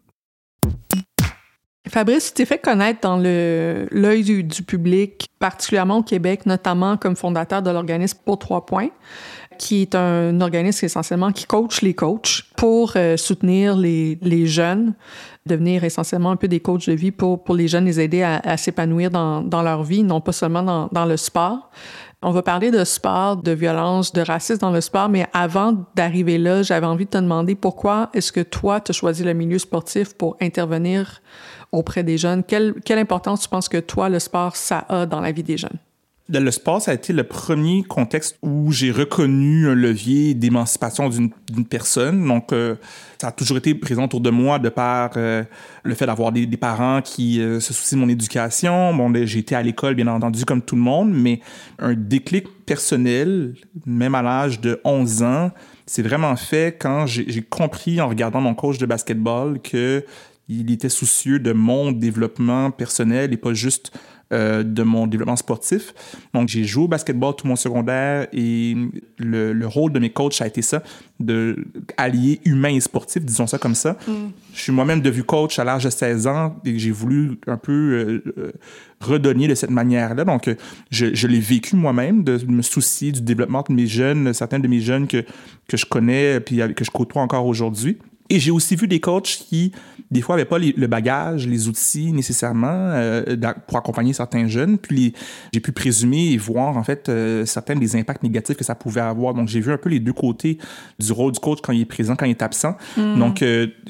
[SPEAKER 5] Fabrice, tu t'es fait connaître dans l'œil du public, particulièrement au Québec, notamment comme fondateur de l'organisme Pour 3 points, qui est un organisme essentiellement qui coach les coachs pour soutenir les jeunes, devenir essentiellement un peu des coachs de vie pour les jeunes, les aider à s'épanouir dans leur vie, non pas seulement dans le sport. On va parler de sport, de violence, de racisme dans le sport, mais avant d'arriver là, j'avais envie de te demander pourquoi est-ce que toi, tu as choisi le milieu sportif pour intervenir auprès des jeunes? Quelle importance tu penses que toi, le sport, ça a dans la vie des jeunes?
[SPEAKER 7] Le sport, ça a été le premier contexte où j'ai reconnu un levier d'émancipation d'une personne. Donc, ça a toujours été présent autour de moi de par le fait d'avoir des parents qui se soucient de mon éducation. Bon, j'ai été à l'école, bien entendu, comme tout le monde, mais un déclic personnel, même à l'âge de 11 ans, c'est vraiment fait quand j'ai compris, en regardant mon coach de basketball, qu'il était soucieux de mon développement personnel et pas juste de mon développement sportif. Donc, j'ai joué au basketball tout mon secondaire et le rôle de mes coachs a été ça, d'allier humain et sportif, disons ça comme ça. Je suis moi-même devenu coach à l'âge de 16 ans et j'ai voulu un peu redonner de cette manière-là. Donc, je l'ai vécu moi-même, de me soucier du développement de mes jeunes, certains de mes jeunes que je connais puis que je côtoie encore aujourd'hui. Et j'ai aussi vu des coachs qui, des fois, n'avaient pas le bagage, les outils nécessairement pour accompagner certains jeunes. Puis j'ai pu présumer et voir, en fait, certains des impacts négatifs que ça pouvait avoir. Donc, j'ai vu un peu les deux côtés du rôle du coach quand il est présent, quand il est absent. Donc,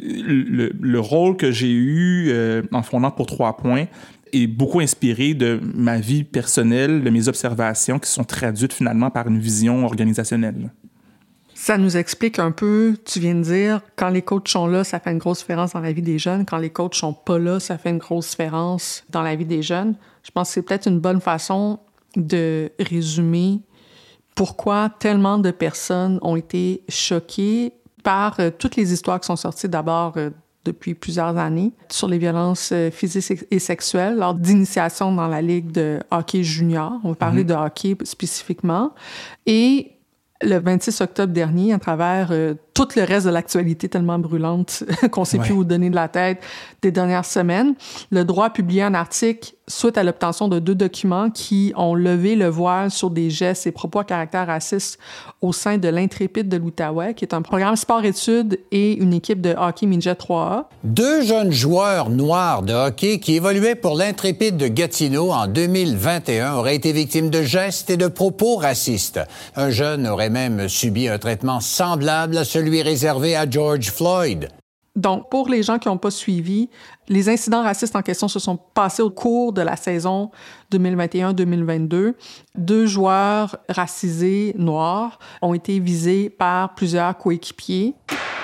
[SPEAKER 7] le rôle que j'ai eu en fondant pour 3 points est beaucoup inspiré de ma vie personnelle, de mes observations qui sont traduites finalement par une vision organisationnelle.
[SPEAKER 5] Ça nous explique un peu, tu viens de dire, quand les coachs sont là, ça fait une grosse différence dans la vie des jeunes. Quand les coachs sont pas là, ça fait une grosse différence dans la vie des jeunes. Je pense que c'est peut-être une bonne façon de résumer pourquoi tellement de personnes ont été choquées par toutes les histoires qui sont sorties d'abord depuis plusieurs années sur les violences physiques et sexuelles lors d'initiation dans la Ligue de hockey junior. On va parler de hockey spécifiquement. Et le 26 octobre dernier, à travers tout le reste de l'actualité tellement brûlante qu'on ne sait plus où donner de la tête des dernières semaines, Le Droit a publié un article suite à l'obtention de 2 documents qui ont levé le voile sur des gestes et propos à caractère raciste au sein de l'Intrépide de l'Outaouais, qui est un programme sport-études et une équipe de hockey midget 3A.
[SPEAKER 9] 2 jeunes joueurs noirs de hockey qui évoluaient pour l'Intrépide de Gatineau en 2021 auraient été victimes de gestes et de propos racistes. Un jeune aurait même subi un traitement semblable à celui réservé à George Floyd.
[SPEAKER 5] Donc, pour les gens qui n'ont pas suivi, les incidents racistes en question se sont passés au cours de la saison 2021-2022. 2 joueurs racisés noirs ont été visés par plusieurs coéquipiers.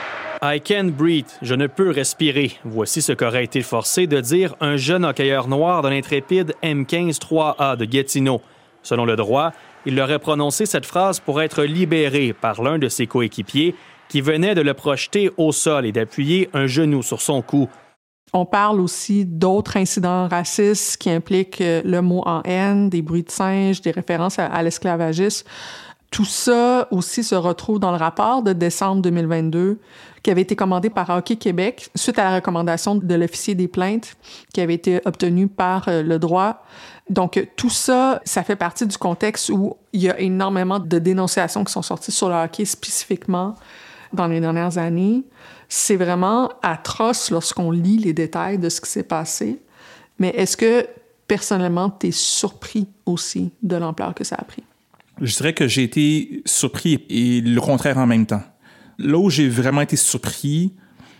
[SPEAKER 10] I can't breathe, je ne peux respirer. Voici ce qu'aurait été forcé de dire un jeune hockeyeur noir de l'Intrépide M15 3A de Gatineau. Selon le droit, il aurait prononcé cette phrase pour être libéré par l'un de ses coéquipiers qui venait de le projeter au sol et d'appuyer un genou sur son cou.
[SPEAKER 5] On parle aussi d'autres incidents racistes qui impliquent le mot en haine, des bruits de singe, des références à l'esclavagisme. Tout ça aussi se retrouve dans le rapport de décembre 2022 qui avait été commandé par Hockey Québec suite à la recommandation de l'officier des plaintes qui avait été obtenue par le droit. Donc, tout ça, ça fait partie du contexte où il y a énormément de dénonciations qui sont sorties sur le hockey spécifiquement dans les dernières années. C'est vraiment atroce lorsqu'on lit les détails de ce qui s'est passé. Mais est-ce que, personnellement, tu es surpris aussi de l'ampleur que ça a pris?
[SPEAKER 7] Je dirais que j'ai été surpris et le contraire en même temps. Là où j'ai vraiment été surpris,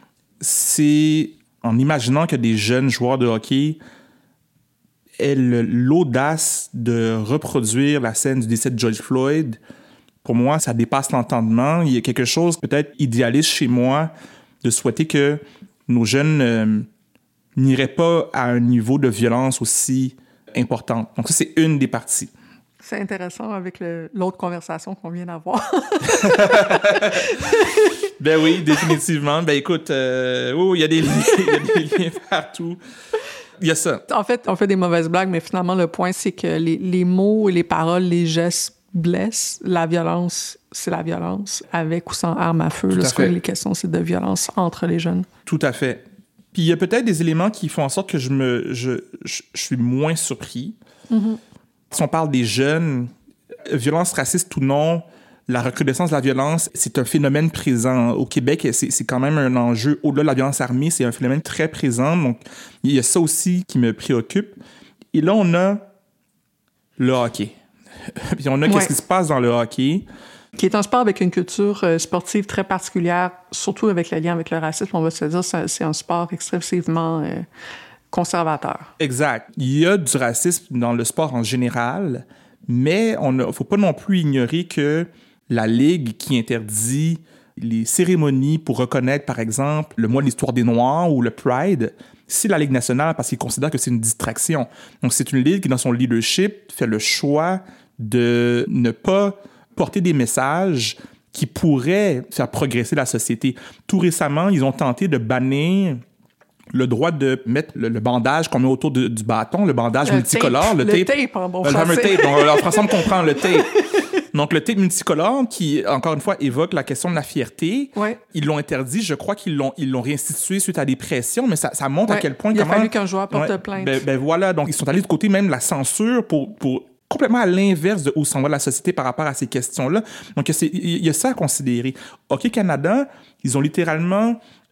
[SPEAKER 7] c'est en imaginant que des jeunes joueurs de hockey aient l'audace de reproduire la scène du décès de George Floyd. Pour moi, ça dépasse l'entendement. Il y a quelque chose peut-être idéaliste chez moi de souhaiter que nos jeunes n'iraient pas à un niveau de violence aussi important. Donc ça, c'est une des parties.
[SPEAKER 5] C'est intéressant avec l'autre conversation qu'on vient d'avoir.
[SPEAKER 7] Ben oui, définitivement. Ben écoute, il y a des liens partout. Il y a ça.
[SPEAKER 5] En fait, on fait des mauvaises blagues, mais finalement, le point, c'est que les mots et les paroles, les gestes blessent. La violence, c'est la violence, avec ou sans arme à feu. Les questions, c'est de violence entre les jeunes.
[SPEAKER 7] Tout à fait. Puis il y a peut-être des éléments qui font en sorte que je suis moins surpris. Mm-hmm. Si on parle des jeunes, violence raciste ou non, la recrudescence de la violence, c'est un phénomène présent. Au Québec, c'est quand même un enjeu. Au-delà de la violence armée, c'est un phénomène très présent. Donc, il y a ça aussi qui me préoccupe. Et là, on a le hockey. Puis on a qu'est-ce qui se passe dans le hockey.
[SPEAKER 5] Qui est un sport avec une culture sportive très particulière, surtout avec le lien avec le racisme. On va se dire c'est un sport excessivement conservateur.
[SPEAKER 7] Exact. Il y a du racisme dans le sport en général, mais il ne faut pas non plus ignorer que la Ligue qui interdit les cérémonies pour reconnaître, par exemple, le mois de l'histoire des Noirs ou le Pride, c'est la Ligue nationale parce qu'ils considèrent que c'est une distraction. Donc, c'est une Ligue qui, dans son leadership, fait le choix de ne pas porter des messages qui pourraient faire progresser la société. Tout récemment, ils ont tenté de bannir le droit de mettre le bandage qu'on met autour du bâton, le bandage multicolore.
[SPEAKER 5] Le tape en bon français.
[SPEAKER 7] Le hammer tape. En français, on comprend le tape. Donc, le tape multicolore qui, encore une fois, évoque la question de la fierté. Ouais. Ils l'ont interdit. Je crois qu'ils l'ont réinstitué suite à des pressions, mais ça montre à quel point...
[SPEAKER 5] Il a fallu qu'un joueur porte plainte.
[SPEAKER 7] Ben voilà. Donc, ils sont allés du côté même de la censure pour complètement à l'inverse de où s'en va la société par rapport à ces questions-là. Donc, il y a ça à considérer. Hockey Canada, ils ont littéralement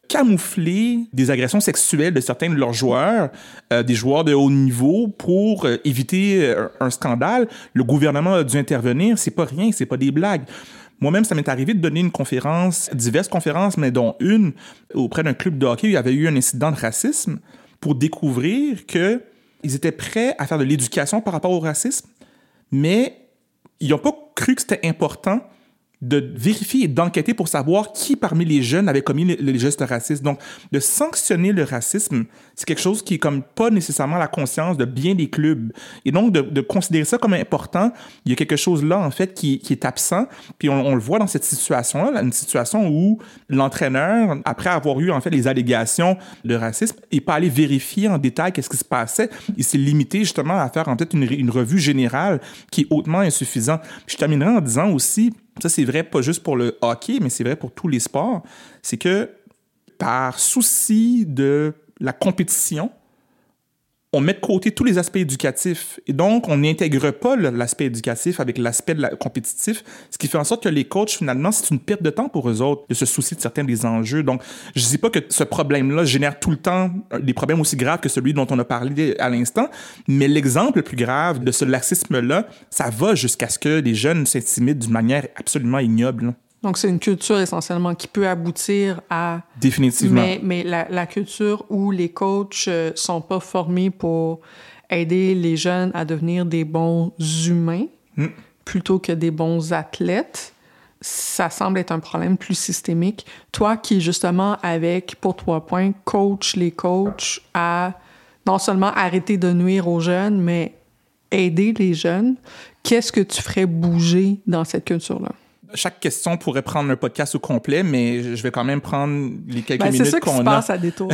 [SPEAKER 7] camoufler des agressions sexuelles de certains de leurs joueurs, des joueurs de haut niveau, pour éviter un scandale. Le gouvernement a dû intervenir. C'est pas rien, c'est pas des blagues. Moi-même, ça m'est arrivé de donner une conférence, diverses conférences, mais dont une auprès d'un club de hockey où il y avait eu un incident de racisme, pour découvrir qu'ils étaient prêts à faire de l'éducation par rapport au racisme, mais ils n'ont pas cru que c'était important de vérifier et d'enquêter pour savoir qui parmi les jeunes avait commis les gestes racistes. Donc, de sanctionner le racisme, c'est quelque chose qui est comme pas nécessairement la conscience de bien des clubs. Et donc, de considérer ça comme important, il y a quelque chose là, en fait, qui est absent. Puis on le voit dans cette situation-là, une situation où l'entraîneur, après avoir eu, en fait, les allégations de racisme, n'est pas allé vérifier en détail qu'est-ce qui se passait. Il s'est limité, justement, à faire, en fait, une revue générale qui est hautement insuffisante. Puis je terminerai en disant aussi, ça, c'est vrai pas juste pour le hockey, mais c'est vrai pour tous les sports, c'est que par souci de la compétition, on met de côté tous les aspects éducatifs. Et donc, on n'intègre pas l'aspect éducatif avec l'aspect compétitif, ce qui fait en sorte que les coachs, finalement, c'est une perte de temps pour eux autres de se soucier de certains des enjeux. Donc, je ne dis pas que ce problème-là génère tout le temps des problèmes aussi graves que celui dont on a parlé à l'instant, mais l'exemple le plus grave de ce laxisme-là, ça va jusqu'à ce que les jeunes s'intimident d'une manière absolument ignoble.
[SPEAKER 5] Donc, c'est une culture essentiellement qui peut aboutir à...
[SPEAKER 7] Définitivement.
[SPEAKER 5] Mais la culture où les coachs sont pas formés pour aider les jeunes à devenir des bons humains plutôt que des bons athlètes, ça semble être un problème plus systémique. Toi qui, justement, avec, pour 3 points, coach les coachs à non seulement arrêter de nuire aux jeunes, mais aider les jeunes, qu'est-ce que tu ferais bouger dans cette culture-là?
[SPEAKER 7] Chaque question pourrait prendre un podcast au complet, mais je vais quand même prendre les quelques minutes qu'on a.
[SPEAKER 5] C'est ça qui se passe à Détour.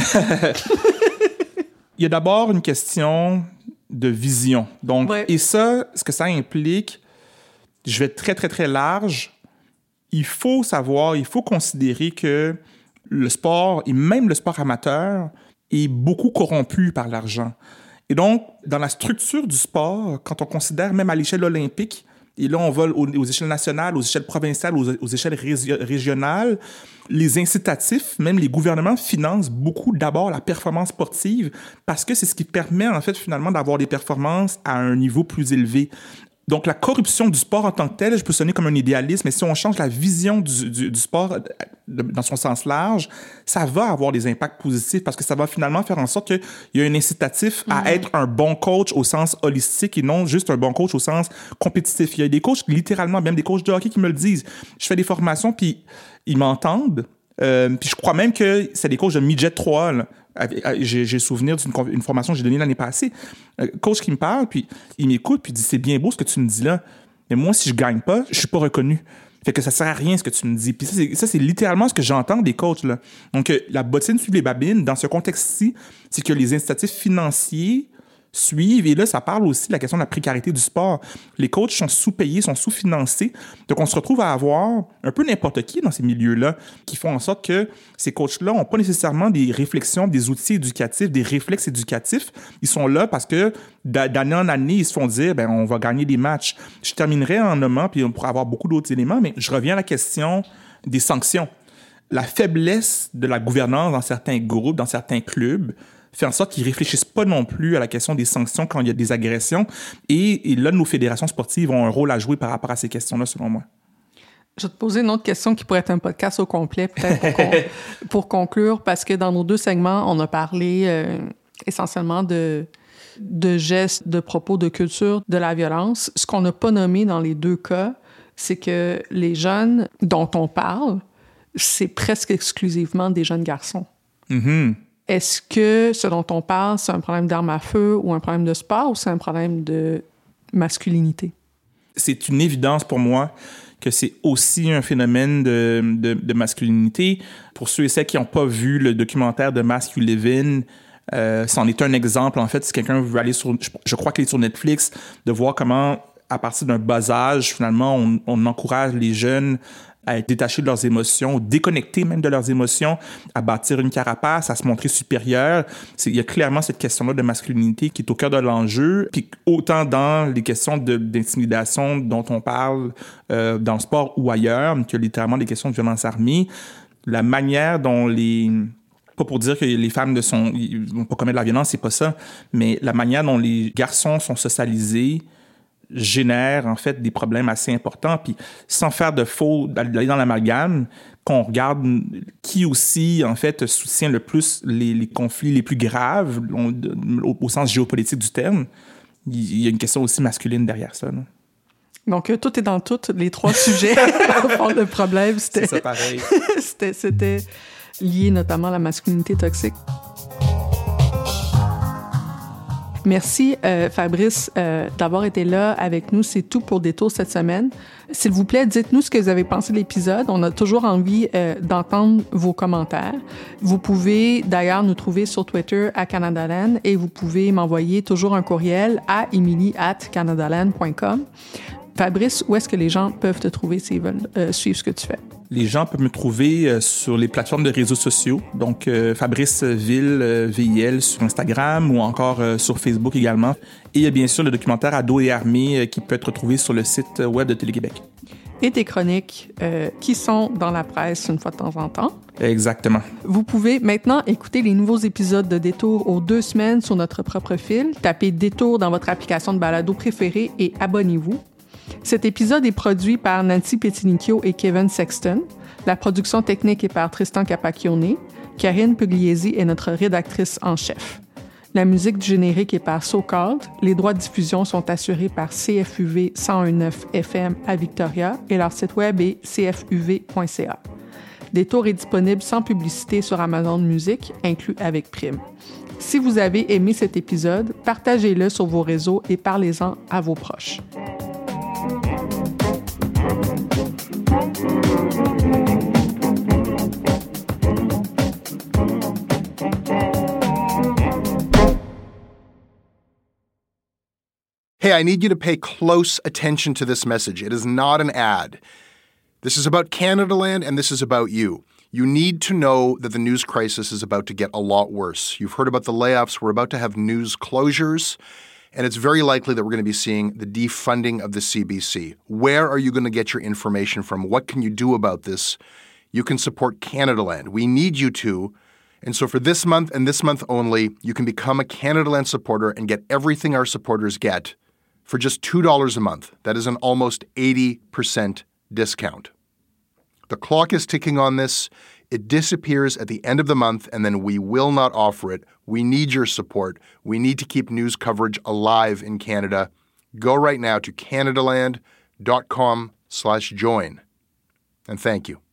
[SPEAKER 7] Il y a d'abord une question de vision. Donc, et ça, ce que ça implique, je vais être très, très, très large. Il faut savoir, il faut considérer que le sport, et même le sport amateur, est beaucoup corrompu par l'argent. Et donc, dans la structure du sport, quand on considère même à l'échelle olympique, et là, on va aux échelles nationales, aux échelles provinciales, aux échelles régionales. Les incitatifs, même les gouvernements, financent beaucoup d'abord la performance sportive parce que c'est ce qui permet, en fait, finalement, d'avoir des performances à un niveau plus élevé. Donc, la corruption du sport en tant que tel, je peux sonner comme un idéalisme, mais si on change la vision du sport dans son sens large, ça va avoir des impacts positifs parce que ça va finalement faire en sorte qu'il y a un incitatif à être un bon coach au sens holistique et non juste un bon coach au sens compétitif. Il y a des coachs, littéralement, même des coachs de hockey qui me le disent. Je fais des formations, puis ils m'entendent. Puis je crois même que c'est des coachs de midget 3, là. J'ai souvenir d'une formation que j'ai donnée l'année passée. Coach qui me parle, puis il m'écoute, puis il dit « C'est bien beau ce que tu me dis là, mais moi, si je gagne pas, je suis pas reconnu. Fait que ça sert à rien ce que tu me dis. » Puis ça, c'est littéralement ce que j'entends des coachs, là. Donc, la bottine suit les babines. Dans ce contexte-ci, c'est que les incitatifs financiers suivent. Et là, ça parle aussi de la question de la précarité du sport. Les coachs sont sous-payés, sont sous-financés. Donc, on se retrouve à avoir un peu n'importe qui dans ces milieux-là qui font en sorte que ces coachs-là n'ont pas nécessairement des réflexions, des outils éducatifs, des réflexes éducatifs. Ils sont là parce que d'année en année, ils se font dire, ben, on va gagner des matchs. Je terminerai en nommant, puis on pourra avoir beaucoup d'autres éléments, mais je reviens à la question des sanctions. La faiblesse de la gouvernance dans certains groupes, dans certains clubs, fait en sorte qu'ils ne réfléchissent pas non plus à la question des sanctions quand il y a des agressions. Et là, nos fédérations sportives ont un rôle à jouer par rapport à ces questions-là, selon moi.
[SPEAKER 5] Je vais te poser une autre question qui pourrait être un podcast au complet, peut-être pour conclure, parce que dans nos 2 segments, on a parlé essentiellement de gestes, de propos, de culture, de la violence. Ce qu'on n'a pas nommé dans les 2 cas, c'est que les jeunes dont on parle, c'est presque exclusivement des jeunes garçons.
[SPEAKER 7] Mm-hmm.
[SPEAKER 5] Est-ce que ce dont on parle, c'est un problème d'armes à feu ou un problème de sport ou c'est un problème de masculinité? C'est
[SPEAKER 7] une évidence pour moi que c'est aussi un phénomène de masculinité. Pour ceux et celles qui n'ont pas vu le documentaire de Mask You Live In, c'en est un exemple. En fait, si quelqu'un veut aller sur... Je crois qu'il est sur Netflix, de voir comment, à partir d'un bas âge, finalement, on encourage les jeunes à être détachés de leurs émotions, déconnectés même de leurs émotions, à bâtir une carapace, à se montrer supérieur. Il y a clairement cette question-là de masculinité qui est au cœur de l'enjeu. Puis autant dans les questions d'intimidation dont on parle dans le sport ou ailleurs, que littéralement les questions de violence armée, la manière dont les Pas pour dire que les femmes ils vont pas commettre de la violence, c'est pas ça, mais la manière dont les garçons sont socialisés génère en fait des problèmes assez importants. Puis sans faire de faux, d'aller dans l'amalgame, qu'on regarde qui aussi en fait soutient le plus les conflits les plus graves au sens géopolitique du terme, il y a une question aussi masculine derrière ça. Là.
[SPEAKER 5] Donc, tout est dans tout, les trois sujets. Au fond, le problème, c'était...
[SPEAKER 7] C'est ça, pareil.
[SPEAKER 5] c'était lié notamment à la masculinité toxique. Merci, Fabrice, d'avoir été là avec nous. C'est tout pour Détour cette semaine. S'il vous plaît, dites-nous ce que vous avez pensé de l'épisode. On a toujours envie d'entendre vos commentaires. Vous pouvez d'ailleurs nous trouver sur Twitter à Canadaland et vous pouvez m'envoyer toujours un courriel à emily@canadaland.com. Fabrice, où est-ce que les gens peuvent te trouver s'ils veulent suivre ce que tu fais?
[SPEAKER 7] Les gens peuvent me trouver sur les plateformes de réseaux sociaux, donc Fabrice Ville, VIL sur Instagram ou encore sur Facebook également. Et il y a bien sûr le documentaire Ados et armées qui peut être retrouvé sur le site web de Télé-Québec.
[SPEAKER 5] Et tes chroniques qui sont dans la presse une fois de temps en temps.
[SPEAKER 7] Exactement.
[SPEAKER 5] Vous pouvez maintenant écouter les nouveaux épisodes de Détour aux 2 semaines sur notre propre fil. Tapez Détour dans votre application de balado préférée et abonnez-vous. Cet épisode est produit par Nancy Petinicchio et Kevin Sexton. La production technique est par Tristan Capacchione. Karine Pugliesi est notre rédactrice en chef. La musique du générique est par So Called. Les droits de diffusion sont assurés par CFUV 101.9 FM à Victoria et leur site web est cfuv.ca. Détour est disponible sans publicité sur Amazon Music, inclus avec prime. Si vous avez aimé cet épisode, partagez-le sur vos réseaux et parlez-en à vos proches.
[SPEAKER 4] Hey, I need you to pay close attention to this message. It is not an ad. This is about Canadaland, and this is about you. You need to know that the news crisis is about to get a lot worse. You've heard about the layoffs. We're about to have news closures, and it's very likely that we're going to be seeing the defunding of the CBC. Where are you going to get your information from? What can you do about this? You can support Canadaland. We need you to. And so for this month and this month only, you can become a Canadaland supporter and get everything our supporters get for just $2 a month. That is an almost 80% discount. The clock is ticking on this. It disappears at the end of the month, and then we will not offer it. We need your support. We need to keep news coverage alive in Canada. Go right now to canadaland.com/join. And thank you.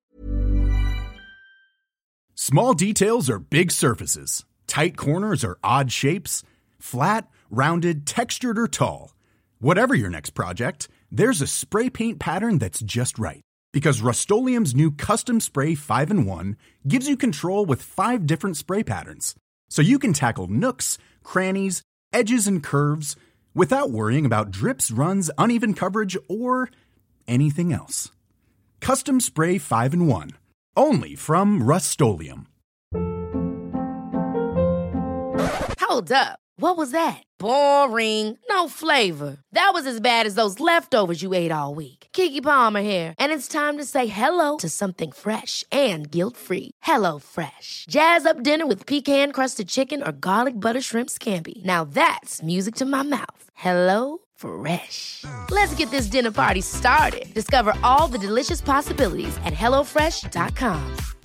[SPEAKER 11] Small details are big surfaces. Tight corners are odd shapes. Flat, rounded, textured, or tall. Whatever your next project, there's a spray paint pattern that's just right. Because Rust-Oleum's new Custom Spray 5-in-1 gives you control with 5 different spray patterns. So you can tackle nooks, crannies, edges, and curves without worrying about drips, runs, uneven coverage, or anything else. Custom Spray 5-in-1. Only from Rust-Oleum.
[SPEAKER 12] Hold up. What was that? Boring. No flavor. That was as bad as those leftovers you ate all week. Keke Palmer here, and it's time to say hello to something fresh and guilt-free. HelloFresh. Jazz up dinner with pecan-crusted chicken or garlic butter shrimp scampi. Now that's music to my mouth. HelloFresh. Let's get this dinner party started. Discover all the delicious possibilities at HelloFresh.com.